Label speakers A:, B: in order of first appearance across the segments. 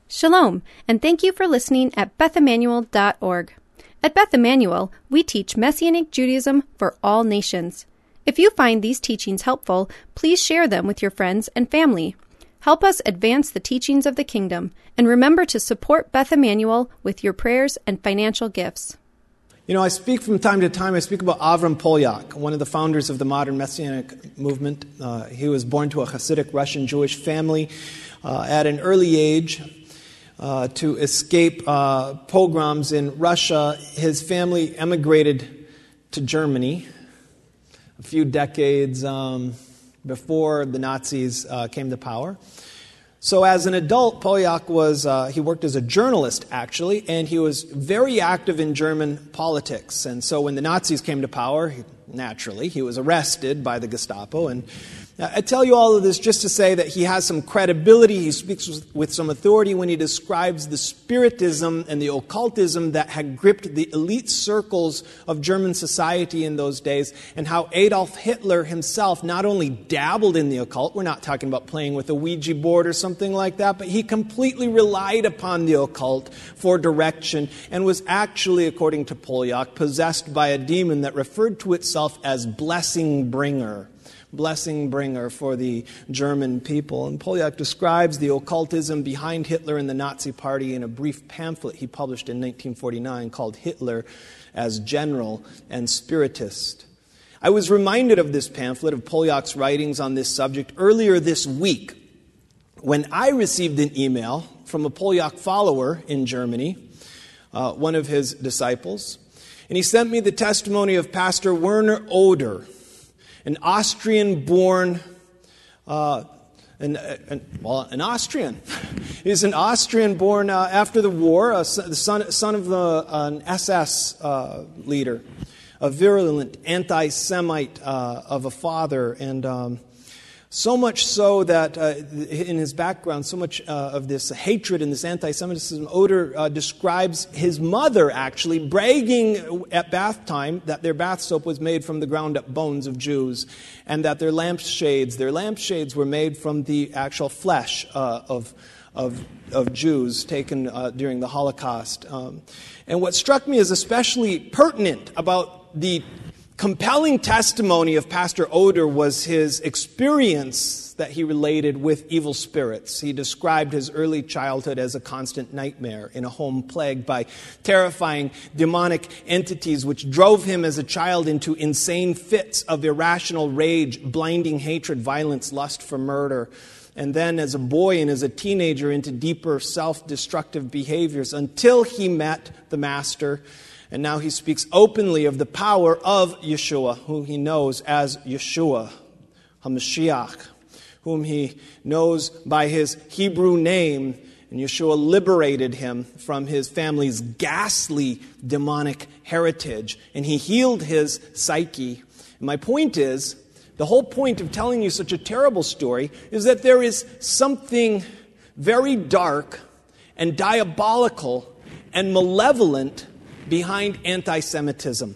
A: Shalom, and thank you for listening at BethEmmanuel.org. At Beth Emmanuel, we teach Messianic Judaism for all nations. If you find these teachings helpful, please share them with your friends and family. Help us advance the teachings of the kingdom, and remember to support Beth Emmanuel with your prayers and financial gifts.
B: You know, I speak from time to time, I speak about Avram Polyak, one of the founders of the modern Messianic movement. He was born to a Hasidic Russian Jewish family at an early age. To escape pogroms in Russia. His family emigrated to Germany a few decades before the Nazis came to power. So as an adult, Polyak he worked as a journalist, actually, and he was very active in German politics. And so when the Nazis came to power, naturally, he was arrested by the Gestapo. And I tell you all of this just to say that he has some credibility. He speaks with some authority when he describes the spiritism and the occultism that had gripped the elite circles of German society in those days, and how Adolf Hitler himself not only dabbled in the occult, we're not talking about playing with a Ouija board or something like that, but he completely relied upon the occult for direction and was actually, according to Polyak, possessed by a demon that referred to itself as blessing bringer for the German people. And Polyak describes the occultism behind Hitler and the Nazi Party in a brief pamphlet he published in 1949 called Hitler as General and Spiritist. I was reminded of this pamphlet, of Polyak's writings on this subject, earlier this week when I received an email from a Polyak follower in Germany, one of his disciples, and he sent me the testimony of Pastor Werner Oder, an Austrian-born, an Austrian. He's an Austrian-born after the war, the son of an SS leader, a virulent anti-Semite of a father, and so much so that in his background, so much of this hatred and this anti-Semitism, Oder describes his mother actually bragging at bath time that their bath soap was made from the ground-up bones of Jews, and that their lampshades were made from the actual flesh of Jews taken during the Holocaust. And what struck me as especially pertinent about the compelling testimony of Pastor Oder was his experience that he related with evil spirits. He described his early childhood as a constant nightmare in a home plagued by terrifying demonic entities which drove him as a child into insane fits of irrational rage, blinding hatred, violence, lust for murder. And then as a boy and as a teenager into deeper self-destructive behaviors until he met the Master. And now he speaks openly of the power of Yeshua, whom he knows as Yeshua, HaMashiach, whom he knows by his Hebrew name. And Yeshua liberated him from his family's ghastly demonic heritage. And he healed his psyche. And my point is, the whole point of telling you such a terrible story is that there is something very dark and diabolical and malevolent behind anti-Semitism.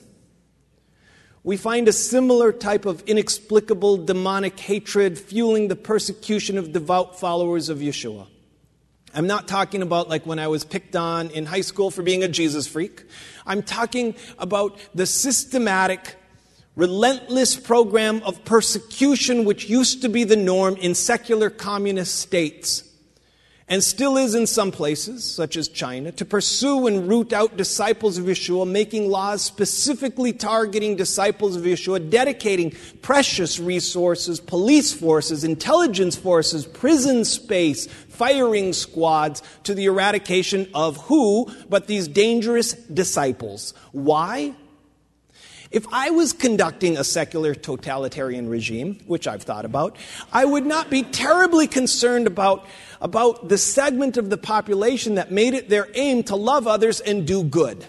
B: We find a similar type of inexplicable demonic hatred fueling the persecution of devout followers of Yeshua. I'm not talking about like when I was picked on in high school for being a Jesus freak. I'm talking about the systematic, relentless program of persecution which used to be the norm in secular communist states, and still is in some places, such as China, to pursue and root out disciples of Yeshua, making laws specifically targeting disciples of Yeshua, dedicating precious resources, police forces, intelligence forces, prison space, firing squads to the eradication of who but these dangerous disciples. Why? If I was conducting a secular totalitarian regime, which I've thought about, I would not be terribly concerned about the segment of the population that made it their aim to love others and do good.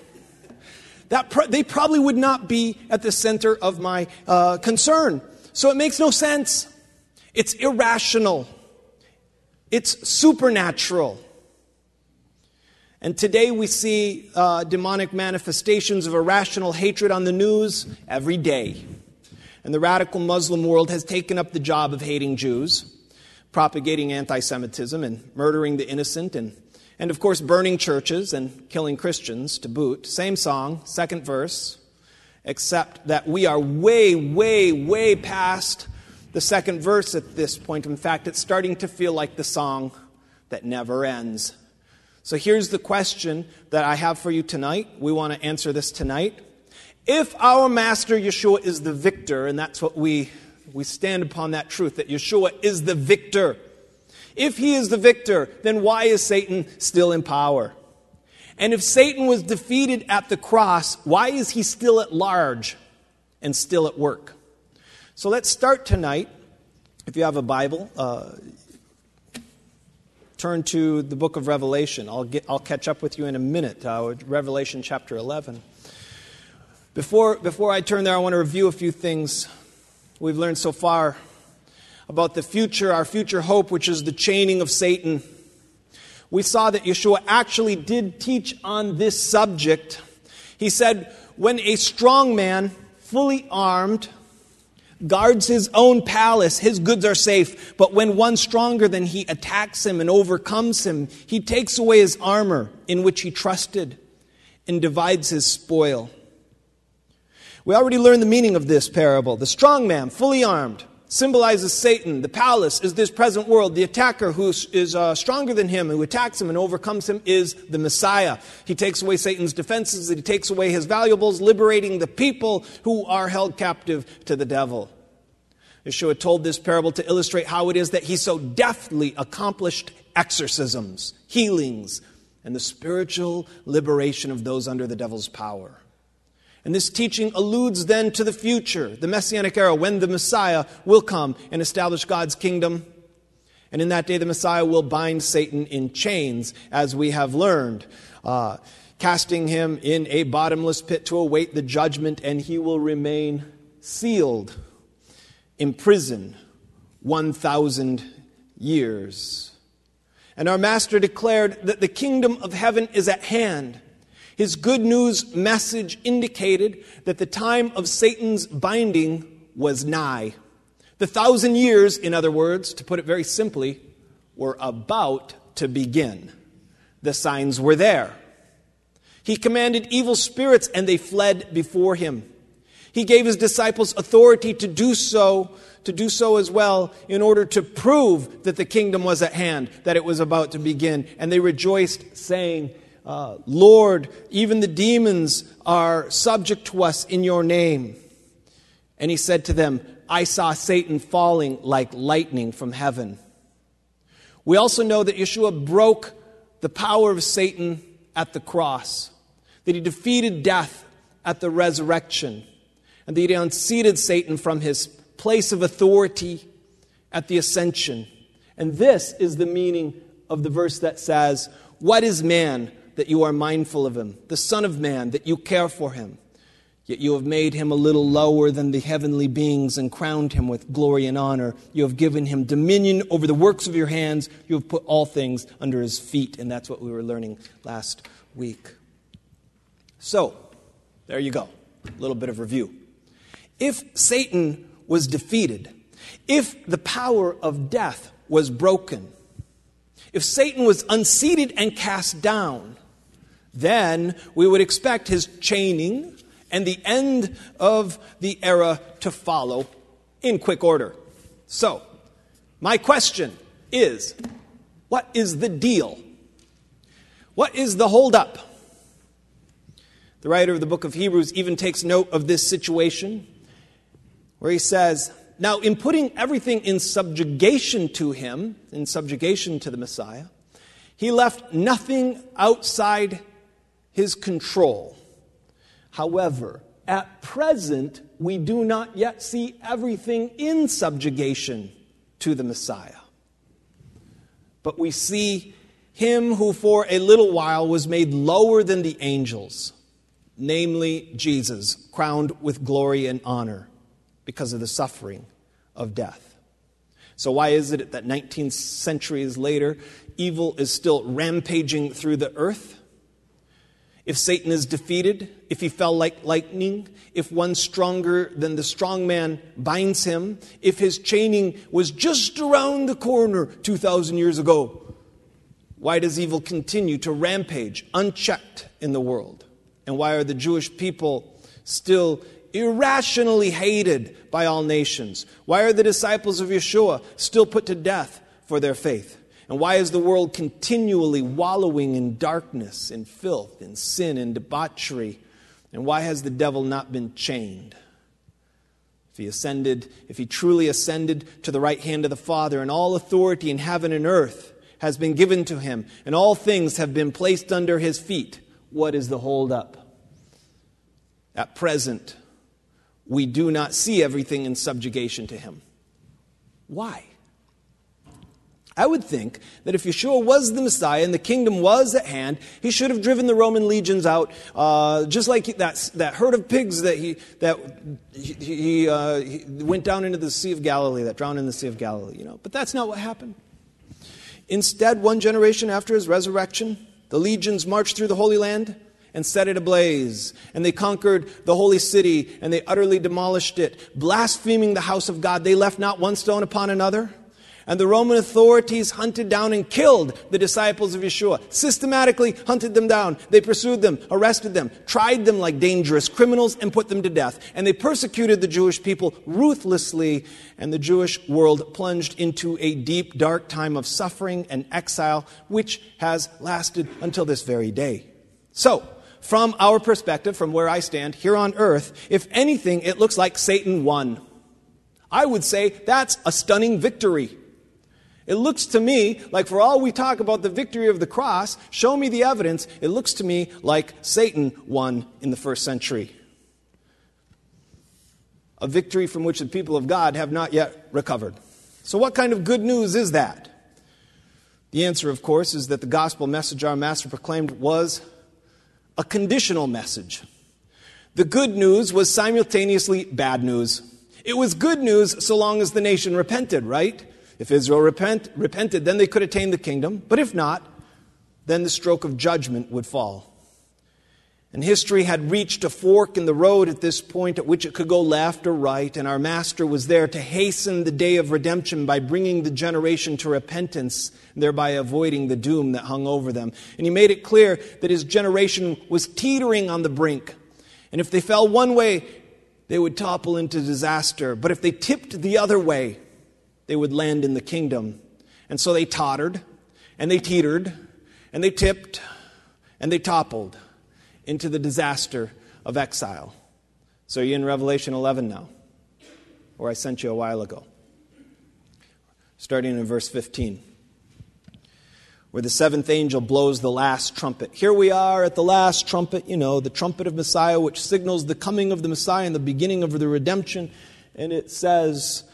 B: They probably would not be at the center of my concern. So it makes no sense. It's irrational. It's supernatural. And today we see demonic manifestations of irrational hatred on the news every day. And the radical Muslim world has taken up the job of hating Jews, propagating anti-Semitism and murdering the innocent and And of course, burning churches and killing Christians to boot. Same song, second verse, except that we are way, way, way past the second verse at this point. In fact, it's starting to feel like the song that never ends. So here's the question that I have for you tonight. We want to answer this tonight. If our Master Yeshua is the victor, and that's what we stand upon that truth, that Yeshua is the victor. If he is the victor, then why is Satan still in power? And if Satan was defeated at the cross, why is he still at large and still at work? So let's start tonight. If you have a Bible, turn to the book of Revelation. I'll catch up with you in a minute. Revelation chapter 11. Before I turn there, I want to review a few things we've learned so far about the future, our future hope, which is the chaining of Satan. We saw that Yeshua actually did teach on this subject. He said, when a strong man, fully armed, guards his own palace, his goods are safe. But when one stronger than he attacks him and overcomes him, he takes away his armor in which he trusted and divides his spoil. We already learned the meaning of this parable. The strong man, fully armed, symbolizes Satan. The palace is this present world. The attacker who is stronger than him, who attacks him and overcomes him, is the Messiah. He takes away Satan's defenses, he takes away his valuables, liberating the people who are held captive to the devil. Yeshua told this parable to illustrate how it is that he so deftly accomplished exorcisms, healings, and the spiritual liberation of those under the devil's power. And this teaching alludes then to the future, the Messianic era, when the Messiah will come and establish God's kingdom. And in that day, the Messiah will bind Satan in chains, as we have learned, casting him in a bottomless pit to await the judgment, and he will remain sealed, imprisoned 1,000 years. And our Master declared that the kingdom of heaven is at hand. His good news message indicated that the time of Satan's binding was nigh. The 1,000 years, in other words, to put it very simply, were about to begin. The signs were there. He commanded evil spirits, and they fled before him. He gave his disciples authority to do so as well, in order to prove that the kingdom was at hand, that it was about to begin. And they rejoiced, saying, Lord, even the demons are subject to us in your name. And he said to them, I saw Satan falling like lightning from heaven. We also know that Yeshua broke the power of Satan at the cross, that he defeated death at the resurrection, and that he unseated Satan from his place of authority at the ascension. And this is the meaning of the verse that says, what is man that you are mindful of him, the Son of Man, that you care for him? Yet you have made him a little lower than the heavenly beings and crowned him with glory and honor. You have given him dominion over the works of your hands. You have put all things under his feet. And that's what we were learning last week. So, there you go. A little bit of review. If Satan was defeated, if the power of death was broken, if Satan was unseated and cast down, then we would expect his chaining and the end of the era to follow in quick order. So, my question is, what is the deal? What is the holdup? The writer of the book of Hebrews even takes note of this situation, where he says, now in putting everything in subjugation to him, in subjugation to the Messiah, he left nothing outside his control. However, at present, we do not yet see everything in subjugation to the Messiah. But we see him who for a little while was made lower than the angels, namely Jesus, crowned with glory and honor because of the suffering of death. So why is it that 19 centuries later, evil is still rampaging through the earth? If Satan is defeated, if he fell like lightning, if one stronger than the strong man binds him, if his chaining was just around the corner 2,000 years ago, Why does evil continue to rampage unchecked in the world? And why are the Jewish people still irrationally hated by all nations? Why are the disciples of Yeshua still put to death for their faith? And why is the world continually wallowing in darkness, in filth, in sin, in debauchery? And why has the devil not been chained? If he truly ascended to the right hand of the Father, and all authority in heaven and earth has been given to him, and all things have been placed under his feet, what is the holdup? At present, we do not see everything in subjugation to him. Why? I would think that if Yeshua was the Messiah and the kingdom was at hand, he should have driven the Roman legions out, just like that herd of pigs that he went down into the Sea of Galilee, that drowned in the Sea of Galilee. But that's not what happened. Instead, 1 generation after his resurrection, the legions marched through the Holy Land and set it ablaze. And they conquered the holy city, and they utterly demolished it. Blaspheming the house of God, they left not one stone upon another. And the Roman authorities hunted down and killed the disciples of Yeshua. Systematically hunted them down. They pursued them, arrested them, tried them like dangerous criminals, and put them to death. And they persecuted the Jewish people ruthlessly. And the Jewish world plunged into a deep, dark time of suffering and exile, which has lasted until this very day. So, from our perspective, from where I stand here on earth, if anything, it looks like Satan won. I would say that's a stunning victory. It looks to me like, for all we talk about the victory of the cross, show me the evidence, it looks to me like Satan won in the first century. A victory from which the people of God have not yet recovered. So what kind of good news is that? The answer, of course, is that the gospel message our Master proclaimed was a conditional message. The good news was simultaneously bad news. It was good news so long as the nation repented, right? If Israel repented, then they could attain the kingdom. But if not, then the stroke of judgment would fall. And history had reached a fork in the road at this point at which it could go left or right. And our Master was there to hasten the day of redemption by bringing the generation to repentance, thereby avoiding the doom that hung over them. And he made it clear that his generation was teetering on the brink. And if they fell one way, they would topple into disaster. But if they tipped the other way, they would land in the kingdom. And so they tottered, and they teetered, and they tipped, and they toppled into the disaster of exile. So you're in Revelation 11 now, where I sent you a while ago. Starting in verse 15, where the seventh angel blows the last trumpet. Here we are at the last trumpet, the trumpet of Messiah, which signals the coming of the Messiah and the beginning of the redemption. And it says,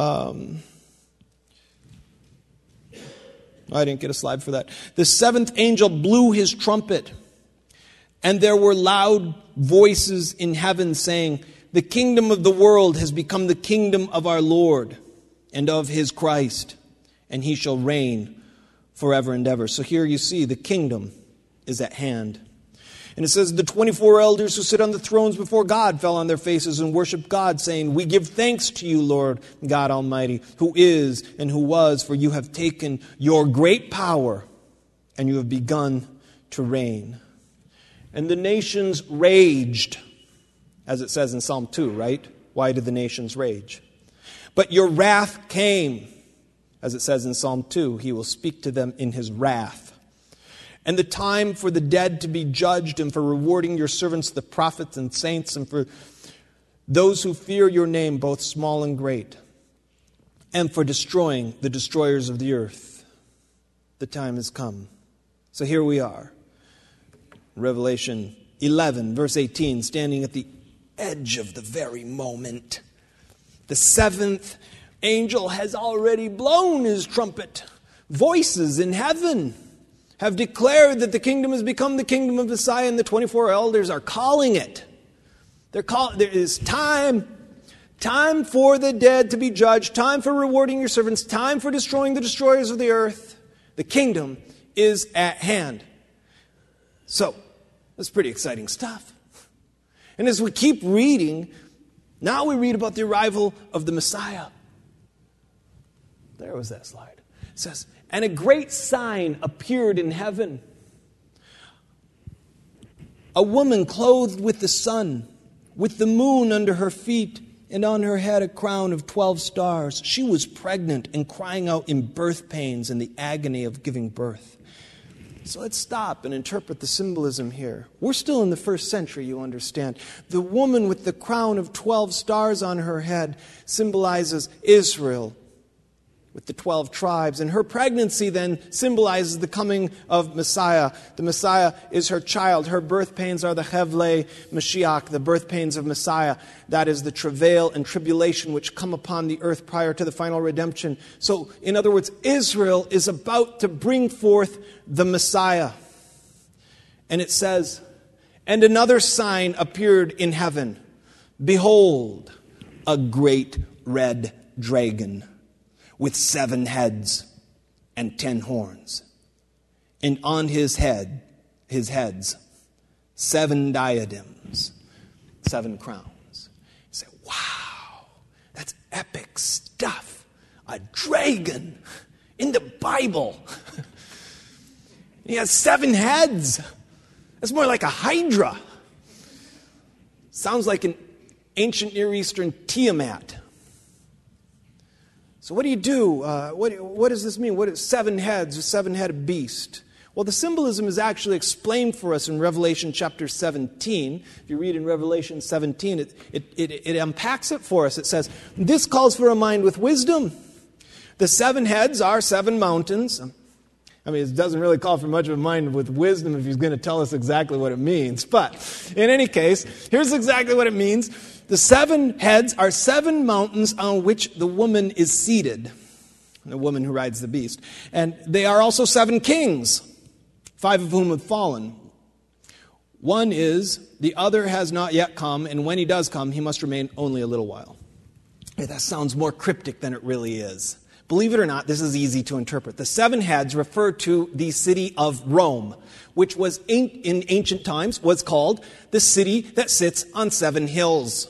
B: I didn't get a slide for that. The seventh angel blew his trumpet, and there were loud voices in heaven saying, "The kingdom of the world has become the kingdom of our Lord and of his Christ, and he shall reign forever and ever." So here you see the kingdom is at hand. And it says, the 24 elders who sit on the thrones before God fell on their faces and worshiped God, saying, "We give thanks to you, Lord God Almighty, who is and who was, for you have taken your great power and you have begun to reign." And the nations raged, as it says in Psalm 2, right? Why did the nations rage? But your wrath came, as it says in Psalm 2, he will speak to them in his wrath. And the time for the dead to be judged, and for rewarding your servants, the prophets and saints, and for those who fear your name, both small and great, and for destroying the destroyers of the earth. The time has come. So here we are. Revelation 11, verse 18, standing at the edge of the very moment. The seventh angel has already blown his trumpet. Voices in heaven have declared that the kingdom has become the kingdom of Messiah, and the 24 elders are calling it. There is time for the dead to be judged, time for rewarding your servants, time for destroying the destroyers of the earth. The kingdom is at hand. So, that's pretty exciting stuff. And as we keep reading, now we read about the arrival of the Messiah. There was that slide. It says, And a great sign appeared in heaven. A woman clothed with the sun, with the moon under her feet, and on her head a crown of 12 stars. She was pregnant and crying out in birth pains and the agony of giving birth. So let's stop and interpret the symbolism here. We're still in the first century, you understand. The woman with the crown of 12 stars on her head symbolizes Israel with the 12 tribes. And her pregnancy then symbolizes the coming of Messiah. The Messiah is her child. Her birth pains are the Hevle Mashiach, the birth pains of Messiah. That is the travail and tribulation which come upon the earth prior to the final redemption. So, in other words, Israel is about to bring forth the Messiah. And it says, and another sign appeared in heaven. Behold, a great red dragon with 7 heads and 10 horns. And on his heads, 7 diadems, 7 crowns. You say, wow, that's epic stuff. A dragon in the Bible. He has 7 heads. That's more like a hydra. Sounds like an ancient Near Eastern Tiamat. So what do you do? What does this mean? What is 7 heads, a 7-headed beast? Well, the symbolism is actually explained for us in Revelation chapter 17. If you read in Revelation 17, it unpacks it for us. It says, this calls for a mind with wisdom. The 7 heads are 7 mountains. I mean, it doesn't really call for much of a mind with wisdom if he's going to tell us exactly what it means. But in any case, here's exactly what it means. The 7 heads are 7 mountains on which the woman is seated, the woman who rides the beast. And they are also 7 kings, 5 of whom have fallen. One is, the other has not yet come, and when he does come, he must remain only a little while. That sounds more cryptic than it really is. Believe it or not, this is easy to interpret. The 7 heads refer to the city of Rome, which was in ancient times was called the city that sits on 7 hills.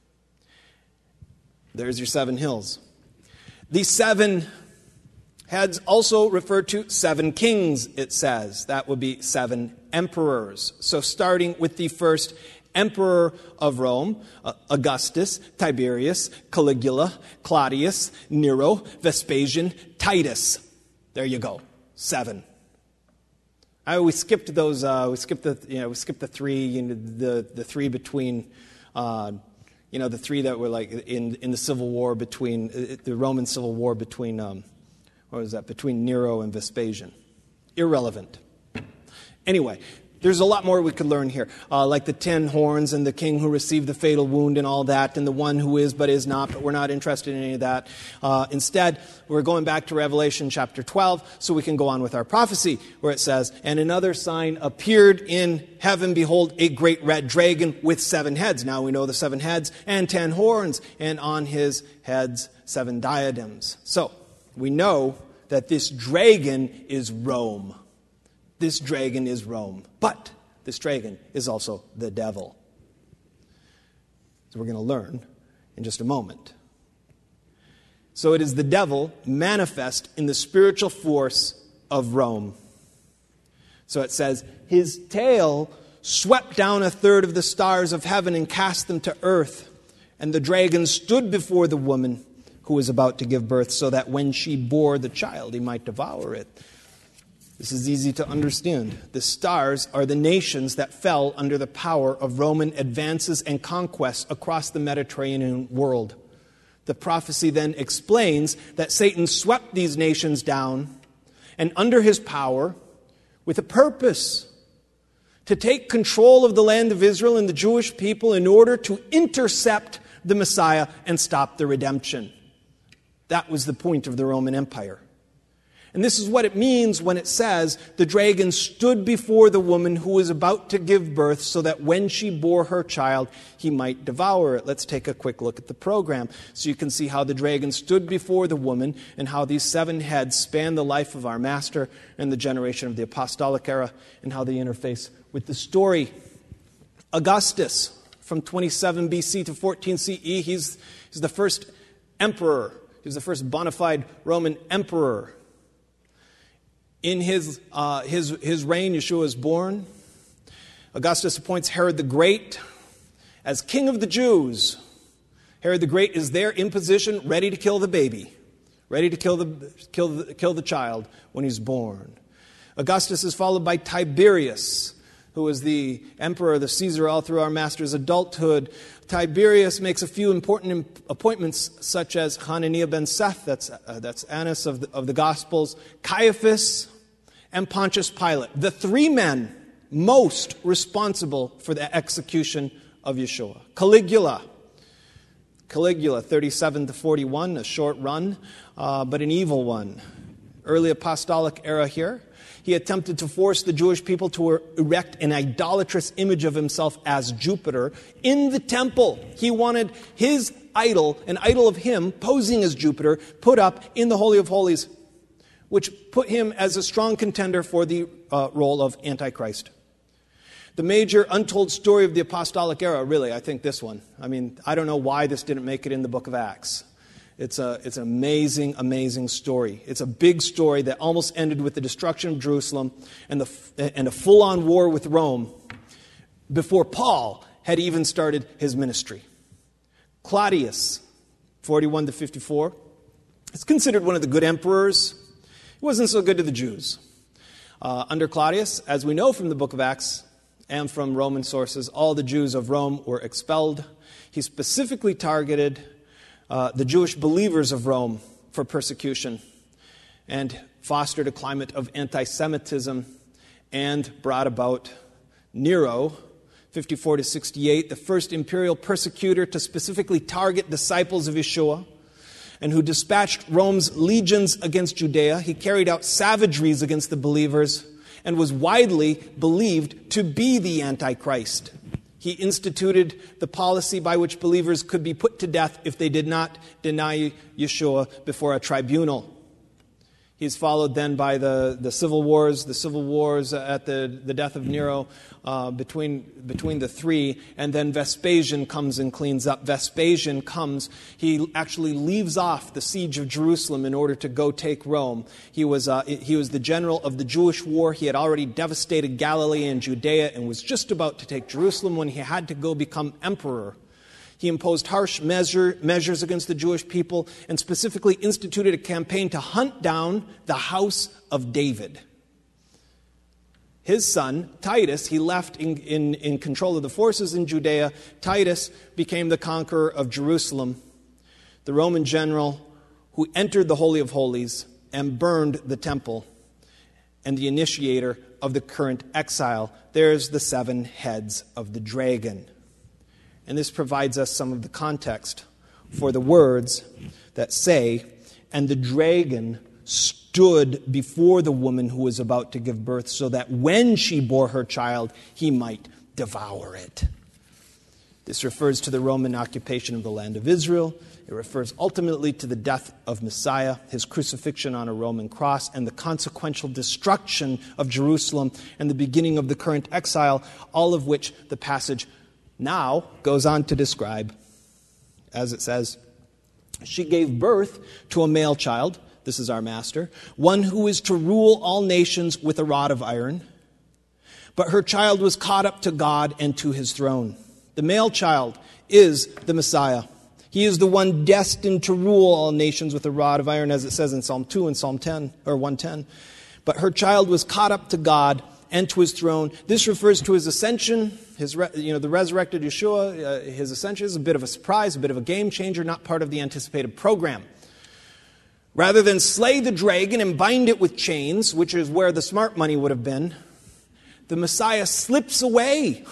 B: There's your 7 hills. The 7 heads also refer to 7 kings, it says. That would be 7 emperors. So starting with the first emperor of Rome, Augustus, Tiberius, Caligula, Claudius, Nero, Vespasian, Titus. There you go. 7. We skipped those. We skipped the 3. The 3 between. The 3 that were like in the civil war between the Roman civil war between between Nero and Vespasian. Irrelevant. Anyway, there's a lot more we could learn here, like the 10 horns and the king who received the fatal wound and all that, and the one who is but is not, but we're not interested in any of that. Instead, we're going back to Revelation chapter 12, so we can go on with our prophecy, where it says, and another sign appeared in heaven, behold, a great red dragon with 7 heads. Now we know the 7 heads, and 10 horns, and on his heads 7 diadems. So, we know that this dragon is Rome. This dragon is Rome. But this dragon is also the devil. So we're going to learn in just a moment. So it is the devil manifest in the spiritual force of Rome. So it says, his tail swept down 1/3 of the stars of heaven and cast them to earth. And the dragon stood before the woman who was about to give birth, so that when she bore the child, he might devour it. This is easy to understand. The stars are the nations that fell under the power of Roman advances and conquests across the Mediterranean world. The prophecy then explains that Satan swept these nations down and under his power with a purpose to take control of the land of Israel and the Jewish people in order to intercept the Messiah and stop the redemption. That was the point of the Roman Empire. And this is what it means when it says, the dragon stood before the woman who was about to give birth so that when she bore her child, he might devour it. Let's take a quick look at the program so you can see how the dragon stood before the woman and how these 7 heads span the life of our master and the generation of the apostolic era and how they interface with the story. Augustus, from 27 BC to 14 CE, he's the first emperor. He was the first bona fide Roman emperor. In his reign, Yeshua is born. Augustus appoints Herod the Great as king of the Jews. Herod the Great is there in position, ready to kill the baby, ready to kill the child when he's born. Augustus is followed by Tiberius, who is the emperor, the Caesar, all through our master's adulthood. Tiberius makes a few important appointments, such as Hananiah ben Seth, that's Annas of the Gospels, Caiaphas, and Pontius Pilate, the three men most responsible for the execution of Yeshua. Caligula, 37 to 41, a short run, but an evil one. Early apostolic era here. He attempted to force the Jewish people to erect an idolatrous image of himself as Jupiter in the temple. He wanted his idol, an idol of him posing as Jupiter, put up in the Holy of Holies, which put him as a strong contender for the role of Antichrist. The major untold story of the apostolic era, really, I think this one. I mean, I don't know why this didn't make it in the book of Acts. It's an amazing, amazing story. It's a big story that almost ended with the destruction of Jerusalem and a full-on war with Rome before Paul had even started his ministry. Claudius, 41 to 54, is considered one of the good emperors. He wasn't so good to the Jews. Under Claudius, as we know from the book of Acts and from Roman sources, all the Jews of Rome were expelled. He specifically targeted the Jewish believers of Rome for persecution and fostered a climate of anti-Semitism and brought about Nero, 54 to 68, the first imperial persecutor to specifically target disciples of Yeshua, and who dispatched Rome's legions against Judea. He carried out savageries against the believers and was widely believed to be the Antichrist. He instituted the policy by which believers could be put to death if they did not deny Yeshua before a tribunal. He's followed then by the civil wars at the death of Nero between the three, and then Vespasian comes and cleans up. Vespasian comes, he actually leaves off the siege of Jerusalem in order to go take Rome. He was the general of the Jewish war. He had already devastated Galilee and Judea and was just about to take Jerusalem when he had to go become emperor. He imposed harsh measures against the Jewish people and specifically instituted a campaign to hunt down the house of David. His son, Titus, he left in control of the forces in Judea. Titus became the conqueror of Jerusalem, the Roman general who entered the Holy of Holies and burned the temple, and the initiator of the current exile. There's the 7 heads of the dragon. And this provides us some of the context for the words that say, "And the dragon stood before the woman who was about to give birth, so that when she bore her child, he might devour it." This refers to the Roman occupation of the land of Israel. It refers ultimately to the death of Messiah, his crucifixion on a Roman cross, and the consequential destruction of Jerusalem and the beginning of the current exile, all of which the passage now goes on to describe. As it says, "She gave birth to a male child," this is our master, "one who is to rule all nations with a rod of iron. But her child was caught up to God and to his throne." The male child is the Messiah. He is the one destined to rule all nations with a rod of iron, as it says in Psalm 2 and Psalm 10 or 110. But her child was caught up to God and to his throne. This refers to his ascension, the resurrected Yeshua. His ascension is a bit of a surprise, a bit of a game changer, not part of the anticipated program. Rather than slay the dragon and bind it with chains, which is where the smart money would have been, the Messiah slips away.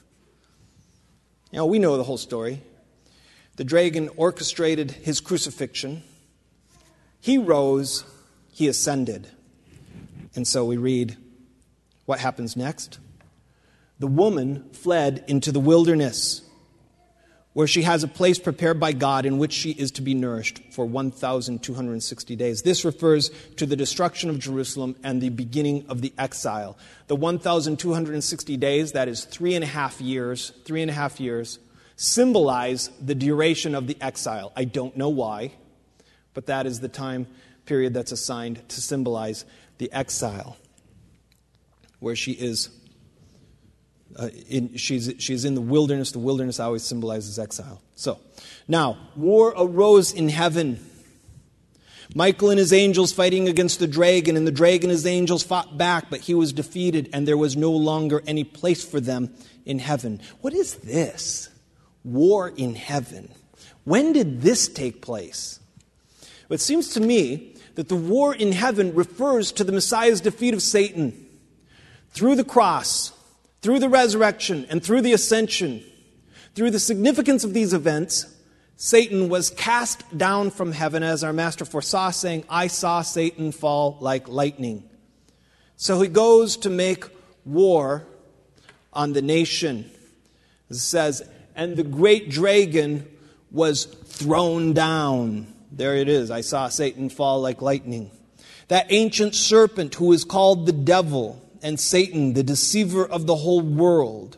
B: We know the whole story. The dragon orchestrated his crucifixion. He rose, he ascended. And so we read, what happens next? The woman fled into the wilderness, where she has a place prepared by God in which she is to be nourished for 1,260 days. This refers to the destruction of Jerusalem and the beginning of the exile. The 1,260 days, that is 3.5 years, symbolize the duration of the exile. I don't know why, but that is the time period that's assigned to symbolize the exile, where she is. She's in the wilderness. The wilderness always symbolizes exile. So, now, war arose in heaven. Michael and his angels fighting against the dragon, and the dragon and his angels fought back, but he was defeated, and there was no longer any place for them in heaven. What is this? War in heaven. When did this take place? Well, it seems to me that the war in heaven refers to the Messiah's defeat of Satan through the cross, through the resurrection, and through the ascension. Through the significance of these events, Satan was cast down from heaven, as our Master foresaw, saying, I saw Satan fall like lightning. So he goes to make war on the nation. It says, and the great dragon was thrown down. There it is. I saw Satan fall like lightning. That ancient serpent who is called the devil and Satan, the deceiver of the whole world.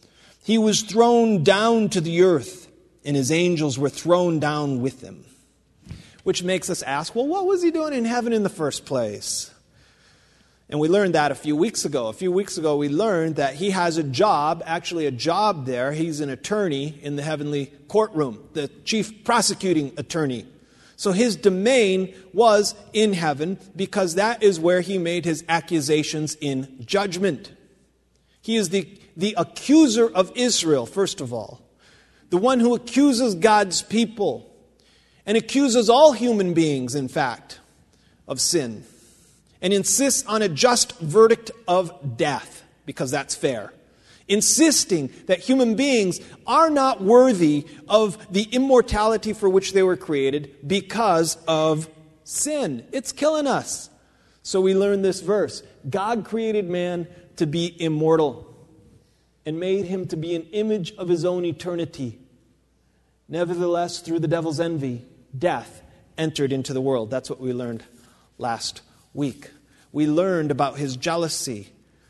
B: He was thrown down to the earth, and his angels were thrown down with him. Which makes us ask, well, what was he doing in heaven in the first place? And we learned that a few weeks ago. A few weeks ago we learned that he has a job there. He's an attorney in the heavenly courtroom, the chief prosecuting attorney. So his domain was in heaven because that is where he made his accusations in judgment. He is the accuser of Israel, first of all. The one who accuses God's people and accuses all human beings, in fact, of sin. And insists on a just verdict of death, because that's fair. Insisting that human beings are not worthy of the immortality for which they were created because of sin. It's killing us. So we learn this verse. God created man to be immortal and made him to be an image of his own eternity. Nevertheless, through the devil's envy, death entered into the world. That's what we learned last week. We learned about his jealousy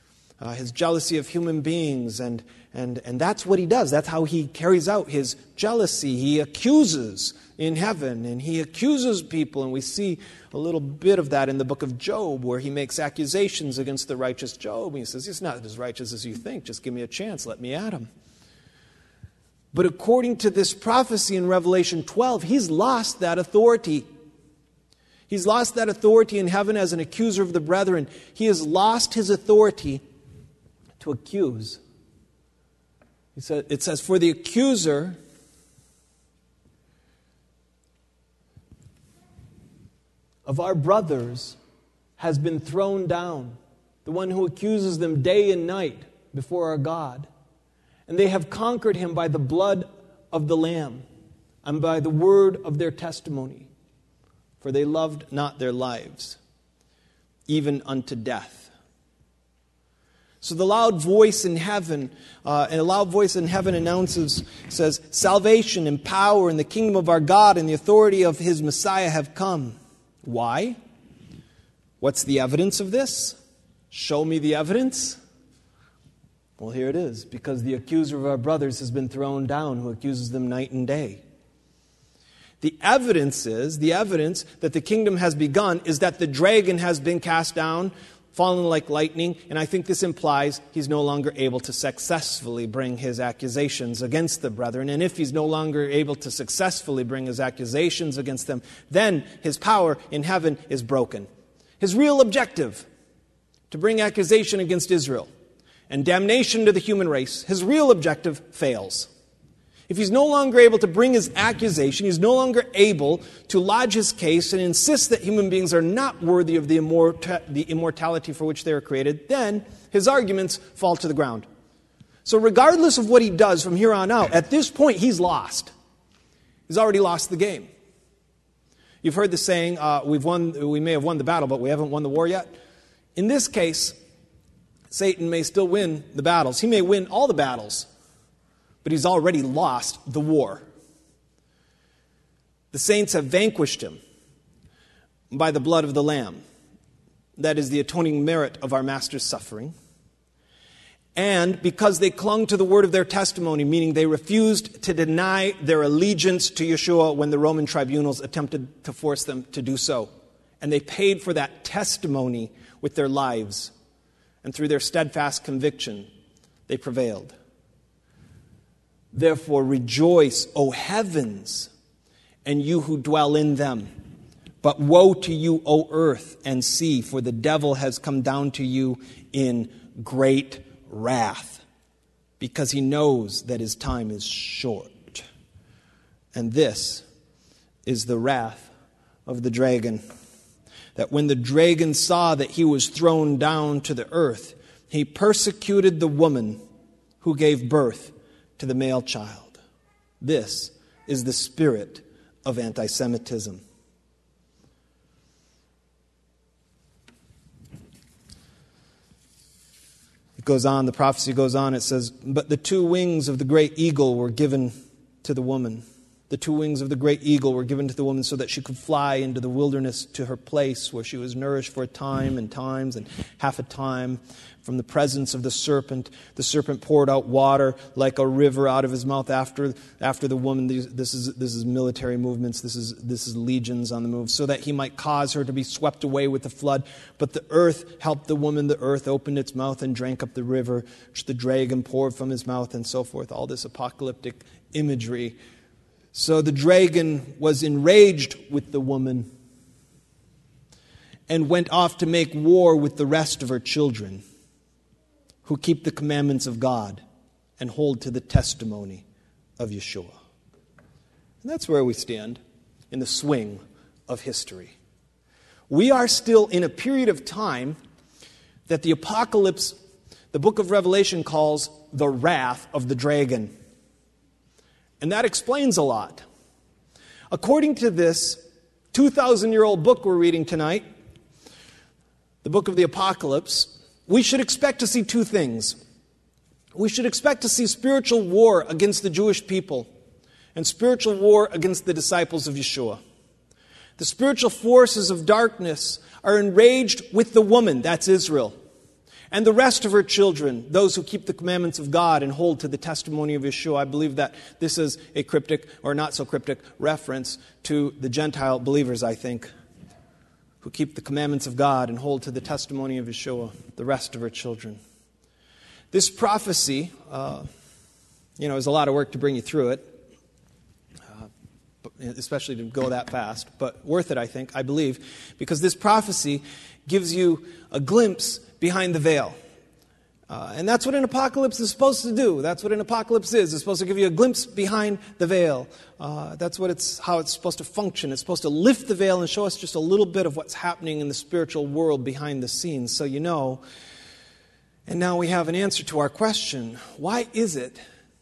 B: of human beings, and that's what he does. That's how he carries out his jealousy. He accuses in heaven, and he accuses people, and we see a little bit of that in the book of Job, where he makes accusations against the righteous Job. He says, he's not as righteous as you think. Just give me a chance. Let me at him. But according to this prophecy in Revelation 12, he's lost that authority. He's lost that authority in heaven as an accuser of the brethren. He has lost his authority to accuse. It says, for the accuser of our brothers has been thrown down, the one who accuses them day and night before our God. And they have conquered him by the blood of the Lamb and by the word of their testimony. For they loved not their lives, even unto death. So the loud voice in heaven, announces, says, salvation and power and the kingdom of our God and the authority of his Messiah have come. Why? What's the evidence of this? Show me the evidence. Well, here it is. Because the accuser of our brothers has been thrown down, who accuses them night and day. The evidence that the kingdom has begun is that the dragon has been cast down, fallen like lightning, and I think this implies he's no longer able to successfully bring his accusations against the brethren. And if he's no longer able to successfully bring his accusations against them, then his power in heaven is broken. His real objective, to bring accusation against Israel and damnation to the human race, his real objective fails. If he's no longer able to bring his accusation, he's no longer able to lodge his case and insist that human beings are not worthy of the immortality for which they were created, then his arguments fall to the ground. So regardless of what he does from here on out, at this point he's lost. He's already lost the game. You've heard the saying, we may have won the battle, but we haven't won the war yet. In this case, Satan may still win the battles. He may win all the battles, but he's already lost the war. The saints have vanquished him by the blood of the Lamb. That is the atoning merit of our Master's suffering. And because they clung to the word of their testimony, meaning they refused to deny their allegiance to Yeshua when the Roman tribunals attempted to force them to do so. And they paid for that testimony with their lives, and through their steadfast conviction, they prevailed. Therefore rejoice, O heavens, and you who dwell in them. But woe to you, O earth and sea, for the devil has come down to you in great wrath, because he knows that his time is short. And this is the wrath of the dragon, that when the dragon saw that he was thrown down to the earth, he persecuted the woman who gave birth to the male child. This is the spirit of anti-Semitism. It goes on, the prophecy goes on, it says, but the two wings of the great eagle were given to the woman. The two wings of the great eagle were given to the woman so that she could fly into the wilderness to her place where she was nourished for a time and times and half a time from the presence of the serpent. The serpent poured out water like a river out of his mouth after the woman. This is military movements. This is legions on the move, so that he might cause her to be swept away with the flood. But the earth helped the woman. The earth opened its mouth and drank up the river, which the dragon poured from his mouth, and so forth. All this apocalyptic imagery. So the dragon was enraged with the woman and went off to make war with the rest of her children who keep the commandments of God and hold to the testimony of Yeshua. And that's where we stand in the swing of history. We are still in a period of time that the apocalypse, the book of Revelation, calls the wrath of the dragon. And that explains a lot. According to this 2,000-year-old book we're reading tonight, the book of the Apocalypse, we should expect to see two things. We should expect to see spiritual war against the Jewish people and spiritual war against the disciples of Yeshua. The spiritual forces of darkness are enraged with the woman, that's Israel, and the rest of her children, those who keep the commandments of God and hold to the testimony of Yeshua. I believe that this is a cryptic, or not so cryptic, reference to the Gentile believers, I think, who keep the commandments of God and hold to the testimony of Yeshua, the rest of her children. This prophecy, is a lot of work to bring you through it, especially to go that fast, but worth it, I believe, because this prophecy gives you a glimpse behind the veil. And that's what an apocalypse is supposed to do. That's what an apocalypse is. It's supposed to give you a glimpse behind the veil. That's how it's supposed to function. It's supposed to lift the veil and show us just a little bit of what's happening in the spiritual world behind the scenes, so you know. And now we have an answer to our question. Why is it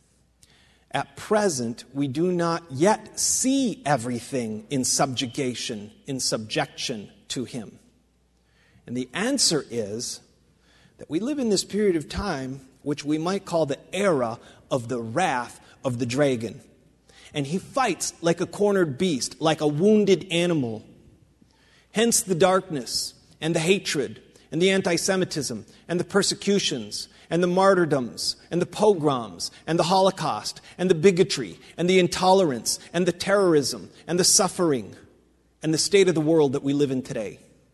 B: at present we do not yet see everything in subjection to Him? And the answer is that we live in this period of time which we might call the era of the wrath of the dragon. And he fights like a cornered beast, like a wounded animal. Hence the darkness and the hatred and the anti-Semitism and the persecutions and the martyrdoms and the pogroms and the Holocaust and the bigotry and the intolerance and the terrorism and the suffering and the state of the world that we live in today.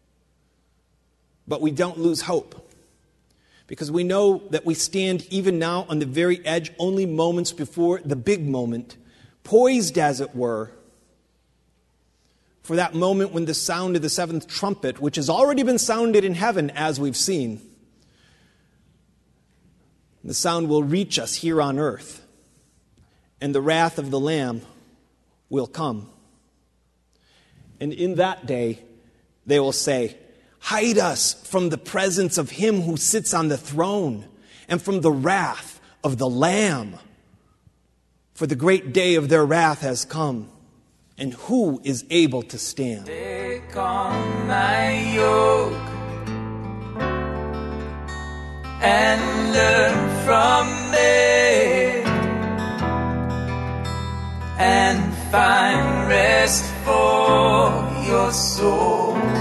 B: But we don't lose hope, because we know that we stand even now on the very edge, only moments before the big moment, poised as it were, for that moment when the sound of the seventh trumpet, which has already been sounded in heaven as we've seen, the sound will reach us here on earth, and the wrath of the Lamb will come. And in that day, they will say, "Hide us from the presence of Him who sits on the throne and from the wrath of the Lamb. For the great day of their wrath has come, and who is able to stand?"
C: Take on my yoke and learn from me, and find rest for your soul.